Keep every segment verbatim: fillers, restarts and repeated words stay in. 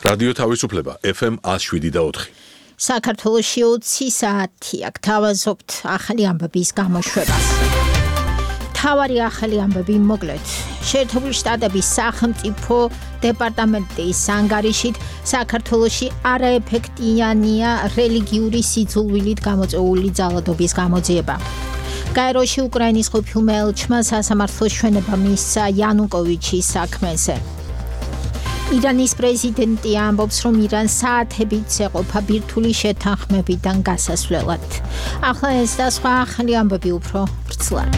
რადიო თავისუფლება ეფ ემ one oh seven და four. საქართველოში ოცი საათია გთავაზობთ ახალი ამბების გამოშვებას. თავარი ახალი ამბები მოკლედ. შეერთებული შტატების სახელმწიფო დეპარტამენტის ანგარიშით საქართველოში არაეფექტიანია რელიგიური სიძულვილით გამოწვეული ძალადობის გამოძიება. გაეროში უკრაინის ყოფილმა ელჩმა სასამართლო ჩვენება მისცა იანუკოვიჩის საქმეზე. ირანის პრეზიდენტი ამბობს, რომ ირანს საათებით ეყოფა ბირთვული შეთანხმებიდან გასასვლელად. ახლა ეს და სხვა ახალი ამბები უფრო ვრცლად.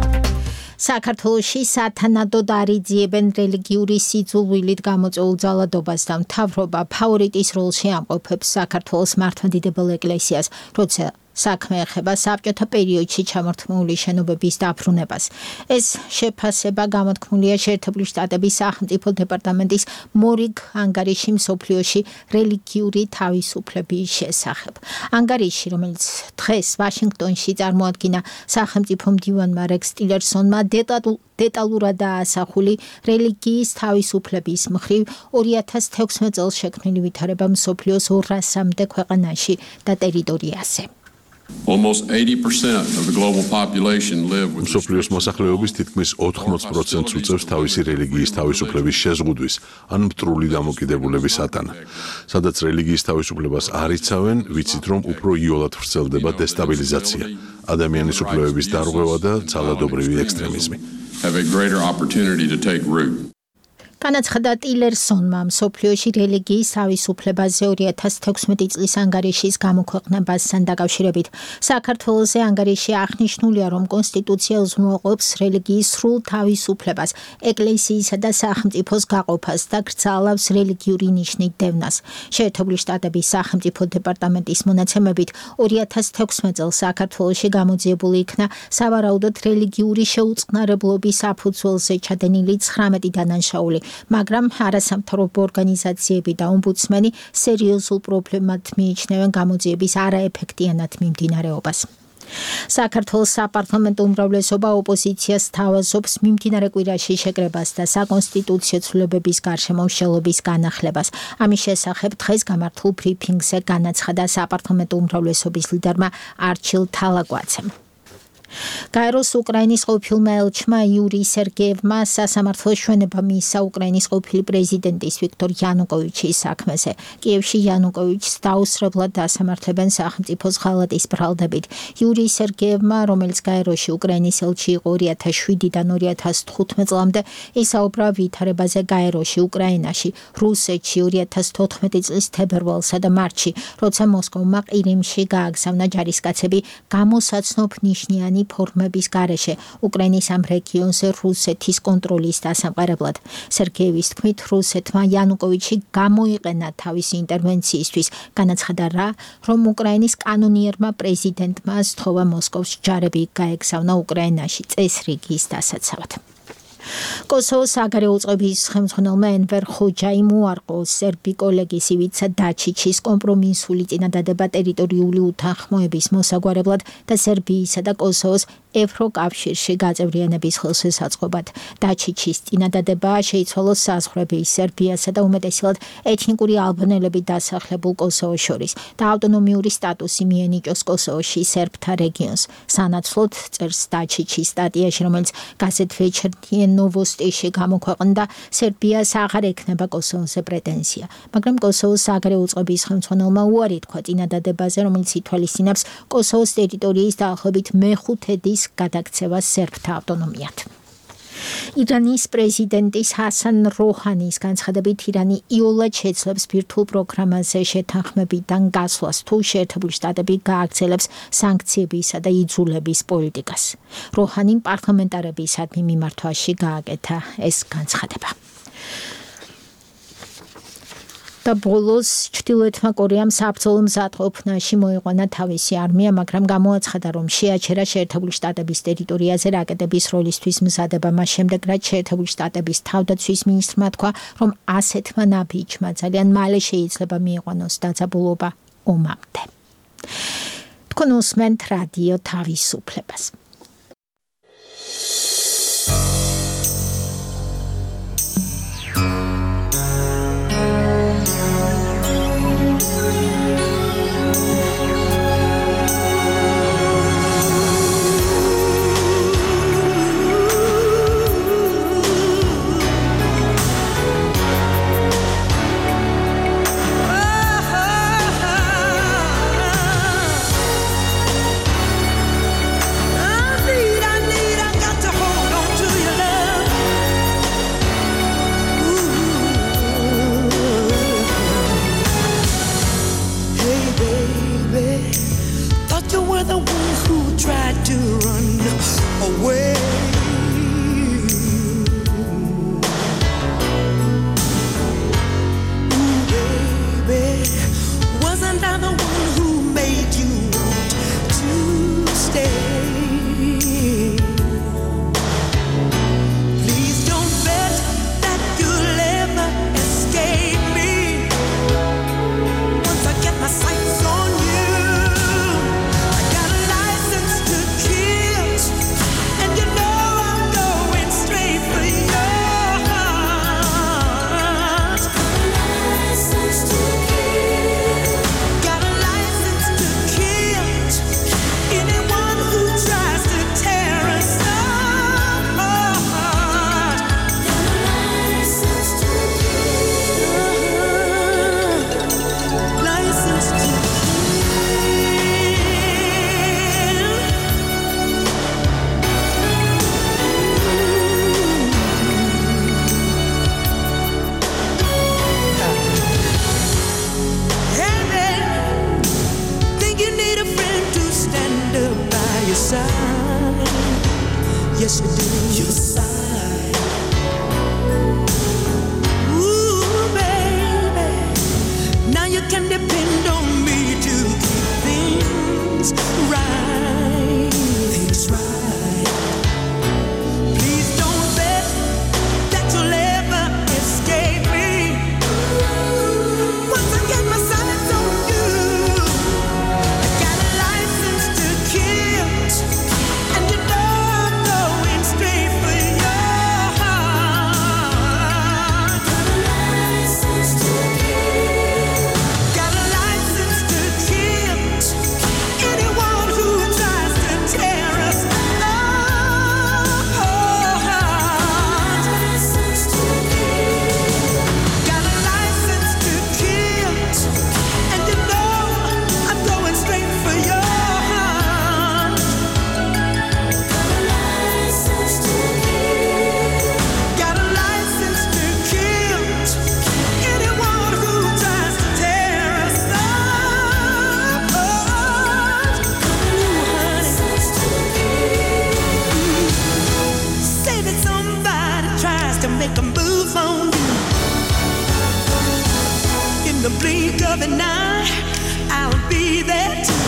საქართველოში სათანადოდ არიძიებენ რელიგიური სიძულვილით გამოწვეულ ძალადობას და მთავრობა ფავორიტის როლში ამყოფებს საქართველოს მართლმადიდებელ ეკლესიას, როცა საქმე ეხება საბჭოთა პერიოდში ჩამორთმეული შენობების დაბრუნებას. ეს შეფასება გამოთქმულია შეერთებული შტატების სახელმწიფო დეპარტამენტის მორიგ ანგარიში მსოფლიოში რელიგიური თავისუფლების შესახებ. ანგარიში, რომელიც დღეს ვაშინგტონში წარმოადგინა სახელმწიფო მდივანმა რექს ტილერსონმა, დეტალურადაა ასახული რელიგიის თავისუფლების მხრივ ორი ათას თექვსმეტ წელს შექმნილი ვითარება მსოფლიოს ორასამდე ქვეყანაში და ტერიტორიაზე. Almost eighty percent of the global population live with მსოფლიოს მოსახლეობის თითქმის ოთხმოც პროცენტს უწევს თავისი რელიგიის თავისუფლების შეზღუდვის ან მტრული დამოკიდებულების ატანა. სადაც რელიგიის თავისუფლებას არ იცავენ, ვიცით რომ უფრო იოლად ვრცელდება დესტაბილიზაცია, ადამიანის უფლებების დარღვევა და ძალადობრივი ექსტრემიზმი. have a greater opportunity to take root. განაცხადა ტილერსონმა მსოფლიოში რელიგიის თავისუფლებაზე ორი ათას თექვსმეტი წლის ანგარიშის გამოქვეყნებასთან დაკავშირებით. საქართველოზე ანგარიში აღნიშნულია, რომ კონსტიტუცია უზრუნველყოფს რელიგიის სრულ თავისუფლებას, ეკლესიისა და სახელმწიფოს გაყოფას და კრძალავს რელიგიური ნიშნით დევნას. შეერთებული შტატების სახელმწიფო დეპარტამენტის მონაცემებით ორი ათას თექვსმეტ წელს საქართველოში გამოძიებული იქნა სავარაუდოდ რელიგიური შეუწყნარებლობის საფუძველზე ჩადენილი ცხრამეტი დანაშაული. მაგრამ არასამთავრობო ორგანიზაციები და ომბუდსმენი სერიოზულ პრობლემად მიიჩნევენ გამოძიების არაეფექტიანად მიმდინარეობას. საქართველოს საპარლამენტო უმრავლესობა ოპოზიციას თავაზობს მიმდინარე კვირაში შეკრებას და საკონსტიტუციო ცვლილებების გარშემო მშელობის განახლებას. ამის შესახებ დღეს გამართულ ბრიფინგზე განაცხადა საპარლამენტო უმრავლესობის ლიდერმა არჩილ თალაკვაცემ. გაეროს უკრაინის ყოფილმა ელჩმა იური სერგეევმა სასამართლო ჩვენება მისცა უკრაინის ყოფილი პრეზიდენტის ვიქტორ იანუკოვიჩის საქმეზე. კიევში იანუკოვიჩს დაუსრებლად დასამართლებენ სახელმწიფოს ღალატის ბრალდებით. იური სერგეევმა, რომელიც გაეროში უკრაინის ელჩი იყო ორი ათას შვიდიდან ორი ათას თხუთმეტ წლამდე, ისაუბრა ვითარებაზე გაეროში, უკრაინაში, რუსეთში ორი ათას თოთხმეტი წლის თებერვალსა და მარტში, როცა მოსკოვმა ყირიმში გააგზავნა ჯარისკაცები გამოსაცნობ ნიშნიანი ფორმების გარეშე უკრაინის ამ რეგიონზე რუსეთის კონტროლის დასამყარებლად. სერგეევის თქმით, რუსეთმა იანუკოვიჩი გამოიყენა თავისი ინტერვენციისთვის, განაცხადა რა, რომ უკრაინის კანონიერმა პრეზიდენტმა სთხოვა მოსკოვს ჯარები გაეგზავნა უკრაინაში წესრიგის დასაცავად. კოსოვოს საგარეო უწყების ხელმძღვანელმა ენვერ ხოჯაიმ უარყო სერბი კოლეგის ივიცა დაჩიჩის კომპრომისული წინადადება ტერიტორიული უთანხმოების მოსაგვარებლად და სერბიისა და კოსოვოს ევროკავშირში გაწევრიანების ხელშესაწყობად. დაჩიჩის წინადადება შეიცვალოს საზღვრების სერბიასა და უმეტესად ეთნიკური ალბანელები დასახლებულ კოსოვოს შორის და ავტონომიური სტატუსი მიენიჭოს კოსოვოში სერბთა რეგიონს. სანაცვლოდ წერს დაჩიჩის სტატიაში, რომელიც გაზეთ ვეჩერნიე ნოვოსტიში გამოქვეყნდა, სერბიას აღარ ექნება კოსოვოზე პრეტენზია. მაგრამ კოსოვოს საგარეო უწყების ხელმძღვანელმა უარი თქვა წინადადებაზე, რომელიც ითვალისწინებს კოსოვოს ტერიტორიის დაახლოებით მეხუთედის გადაქცევას სერბთა ავტონომიად. ირანის პრეზიდენტის ჰასან როჰანის განცხადებით, ირანი იოლად შეძლებს ბირთვულ პროგრამაზე შეთანხმებიდან გასვლას, თუ შეერთებული შტატები გააგრძელებს სანქციებისა და იძულების პოლიტიკას. როჰანიმ პარლამენტარებისადმი მიმართვაში გააკეთა ეს განცხადება. და ბოლოს ჩრდილოეთმა კორეამ საბრძოლო მზადყოფნაში მოიყვანა თავისი არმია, მაგრამ გამოაცხადა, რომ შეაჩერა შეერთებული შტატების ტერიტორიაზე რაკეტების როლისთვის მზადება. მას შემდეგ, რაც შეერთებული შტატების თავდაცვის მინისტრმა თქვა, რომ ასეთმა ნაბიჯმა ძალიან მალე შეიძლება მიიყვანოს დაძაბულობა ომამდე. თქვენ უსმენთ რადიო თავისუფლებას. yes you do. You sigh. Ooh, baby, now you can depend on me to keep things right. Things right. Please don't bet that you'll ever escape me. Once I get my sights on you, I got a license to kill, and you know I'm going straight for your heart. Got a license to kill. Got a license to kill anyone who tries to tear us apart. License to kill. Got a license to kill, and you know I'm going straight for your heart. Got a license to kill. Got a license to kill anyone who tries to tear us apart. Ooh, honey. Say that somebody tries to make a move on you. In the blink of an eye, I'll be there too.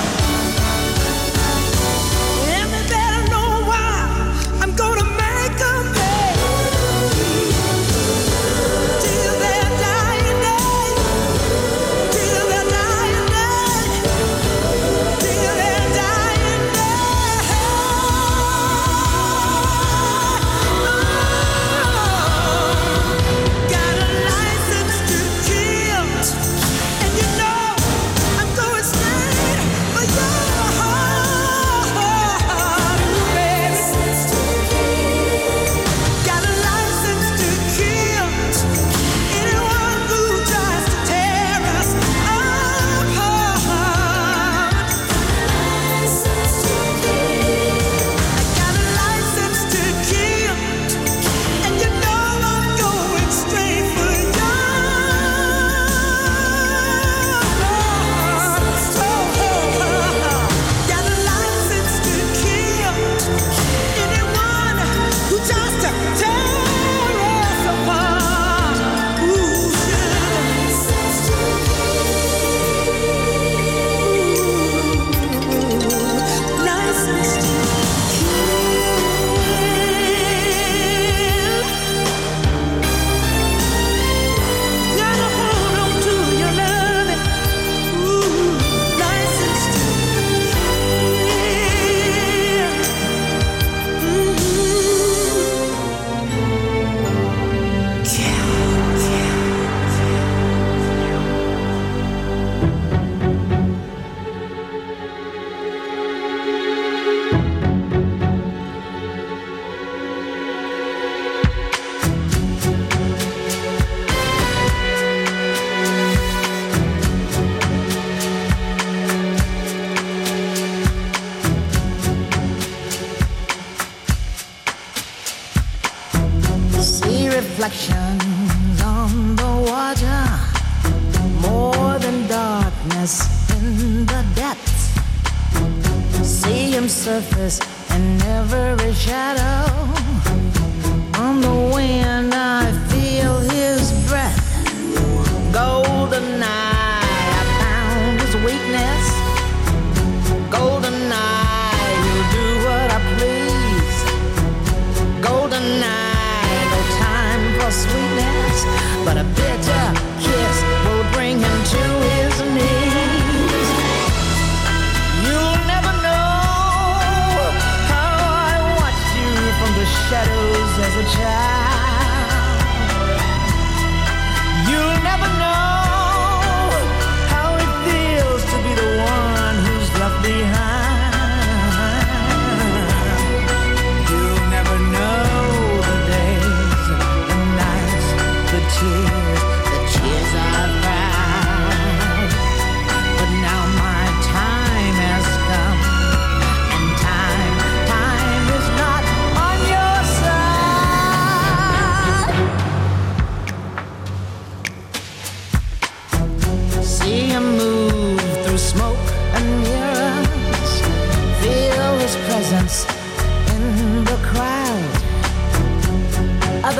And they better know why I'm gonna make 'em pay. Till their dying day. Till their dying day. Till their dying day. Got a license to kill, and you know I'm going straight for your heart, baby. Got a license to kill anyone who tries to tear us apart. I got a license to kill, and you know I'm going straight for your heart. Got a license to kill anyone who tries to tear us apart. Ooh, license to kill. License to kill. Gotta hold on to your loving. Ooh, license to kill. See reflections on the water, more than darkness in the depths. See him surface in every shadow. On the wind I feel his breath. Golden eye, I found his weakness. Golden eye, he'll do what I please. Golden eye, no time for sweetness, but a bitter kiss will bring him to his knees. You'll never know how I watch you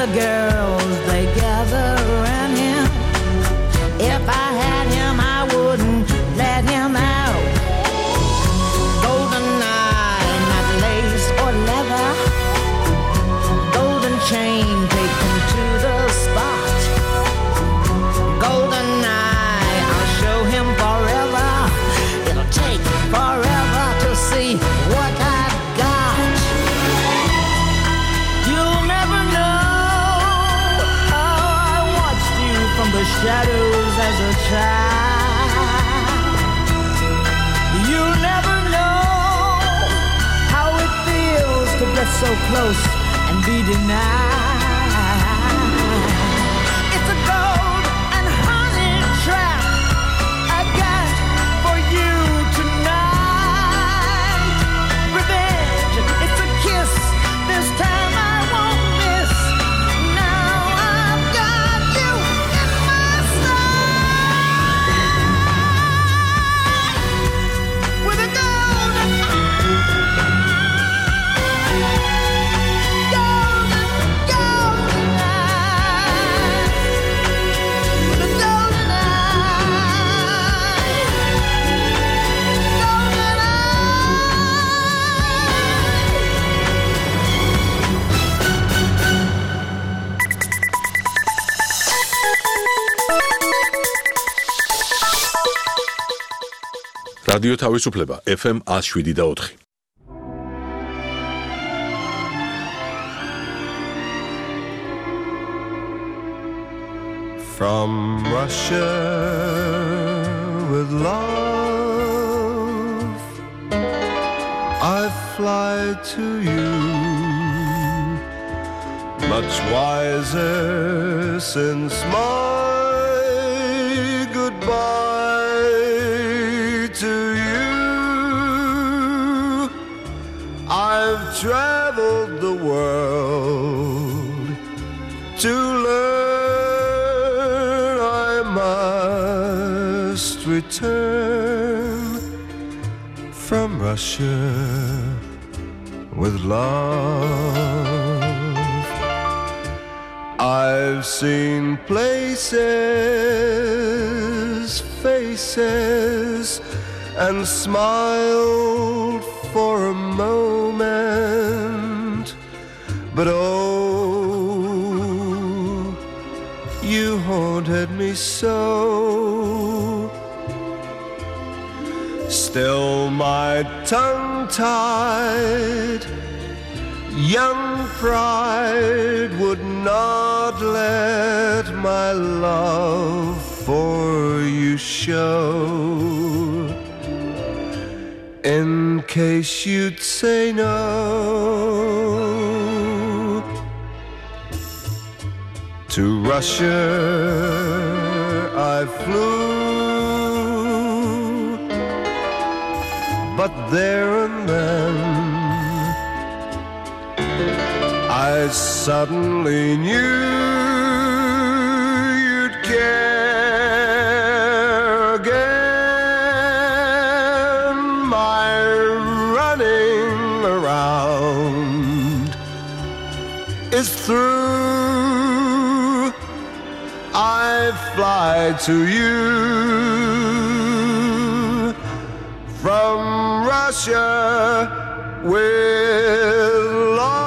the girls, they gather around him. If I had him, I wouldn't let him out. Golden eye, not lace or leather. Golden chain, take him to the spot. Golden eye, I'll show him forever. It'll take forever to see what I've got. You'll never know how I watched you from the shadows as a child. You'll never know how it feels to get so close and be denied. It's a gold and honey trap I got for you tonight. Revenge, it's a kiss. This time I won't miss. Now I've got you in my sight. With a golden golden, golden eye. With a golden eye. Golden რადიო თავისუფლება ეფ ემ one oh seven და four. From Russia with love, I fly to you, much wiser since my goodbye to you. I've traveled the world to learn I must return from Russia with love. I've seen places, faces, and smiled for a moment, but oh, you haunted me so. Still my tongue-tied young pride would not let my love for you show, in case you'd say no. To Russia I flew, but there and then I suddenly knew you'd care again. My running around is through. I fly to you from Russia with love.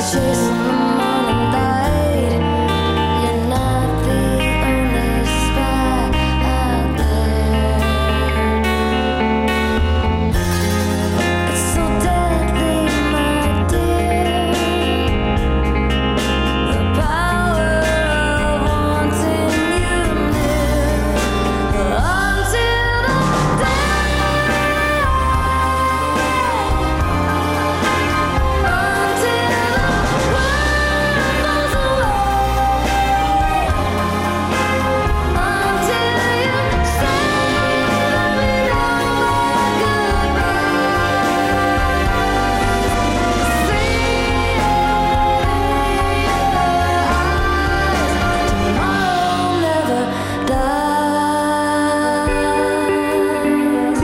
chasing the morning light. You're not the only spy out there. It's so deadly, my dear. The power of wanting you near until the day, until the world goes away, until you say that we know goodbye. See tomorrow never dies.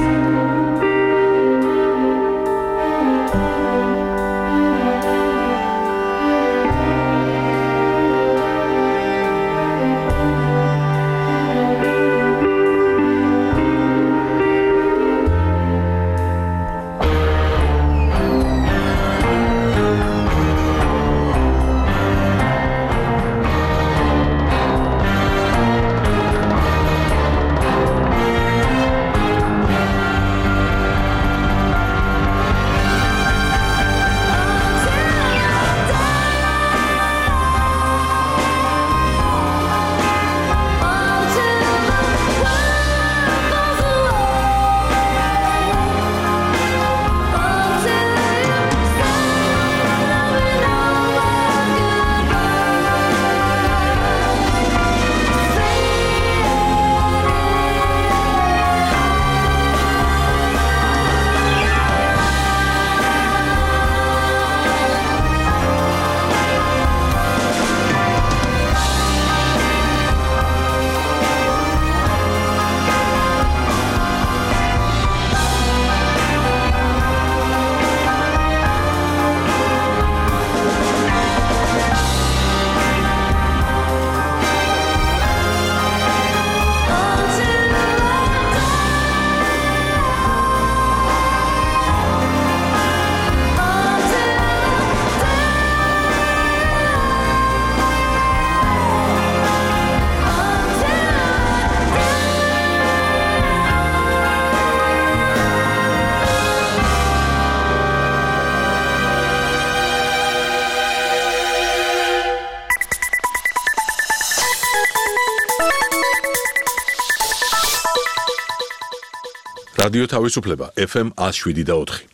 რადიო თავისუფლება ეფ ემ one oh seven და four.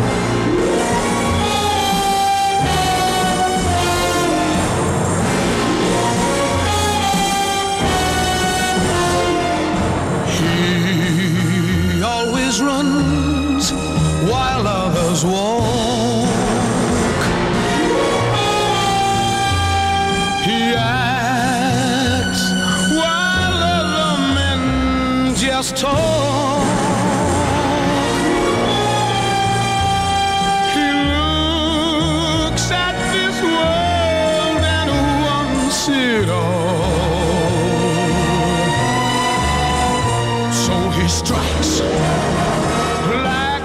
He always runs while others walk. He acts while other men just talk. He looks at this world and wants it all. So he strikes like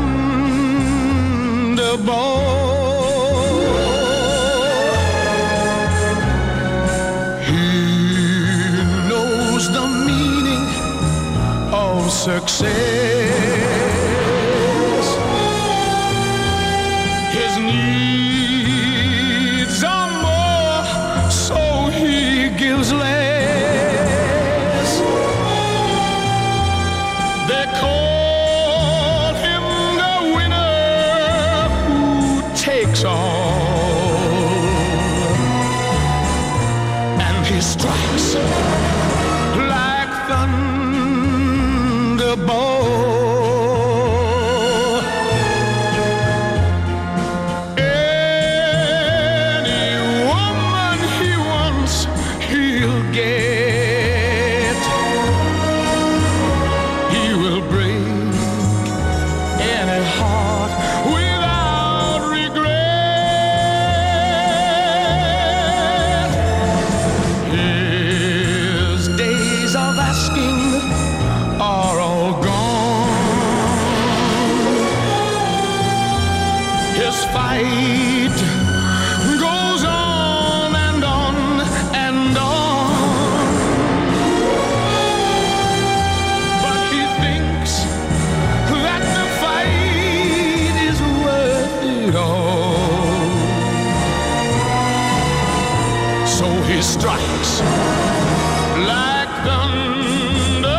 thunderbolt. He knows the meaning of success. His needs are more, so he gives less. They call him the winner who takes all, and he strikes like thunderbolt. Any woman he wants, he'll get. He will break any heart without regret. His days of asking he strikes like thunder.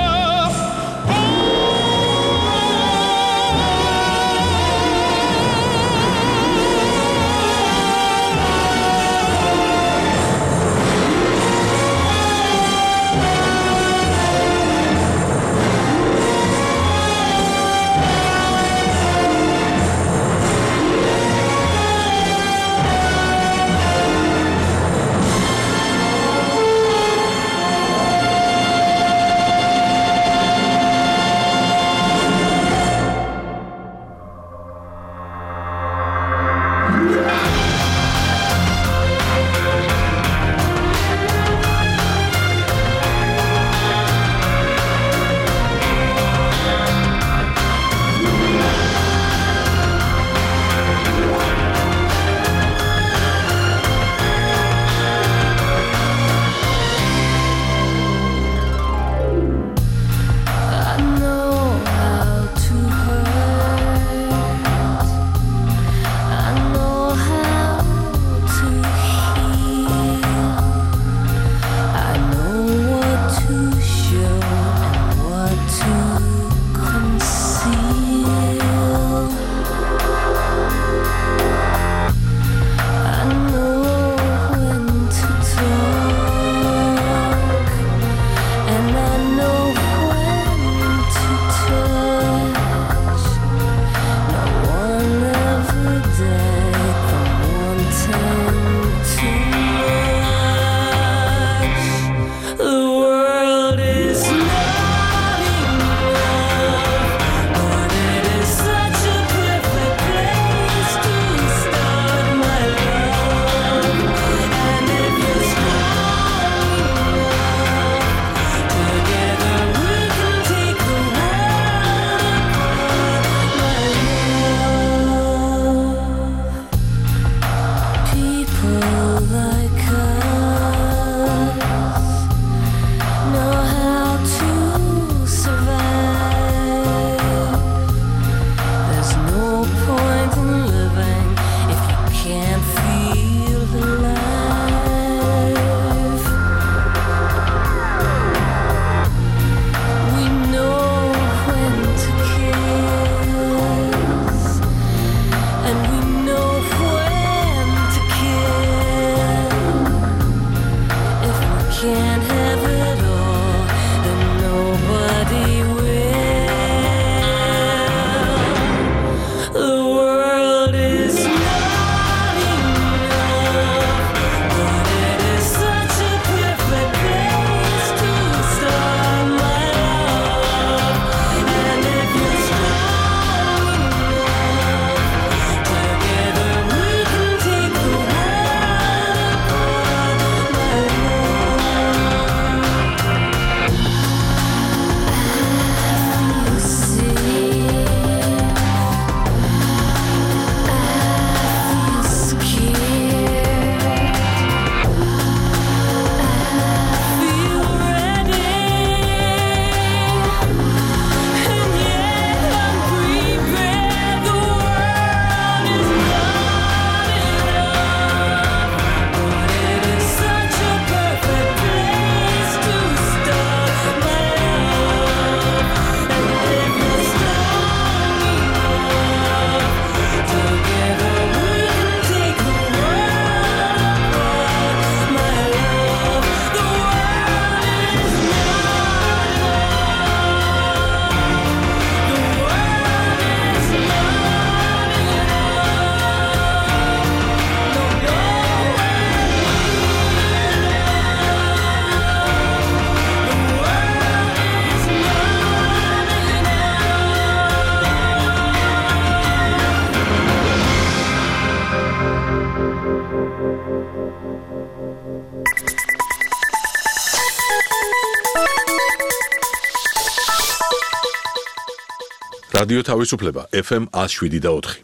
რადიო თავისუფლება ეფ ემ one oh seven და four.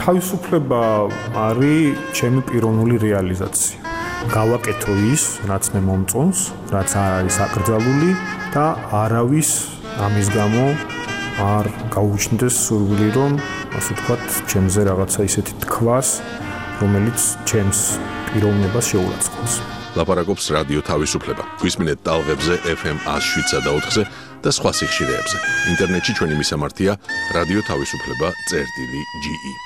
თავისუფლება არის ჩემი პიროვნული რეალიზაცია. გავაკეთო ის, რაც მე მომწონს, რაც არ არის აკრძალული და არავის ამის გამო არ გაუჩნდეს სურვილი, რომ ასე ვთქვათ, ჩემზე რაღაცა ისეთი თქვას, რომელიც ჩემს პიროვნებას შეურაცხყოფს. ლაპარაკობს რადიო თავისუფლება. გვისმინეთ ტალღებზე ეფ ემ one oh seven და ოთხზე და სხვა სიხშირეებზე. ინტერნეტში ჩვენი მისამართია რადიო თავისუფლება წერტილი ჯი ი.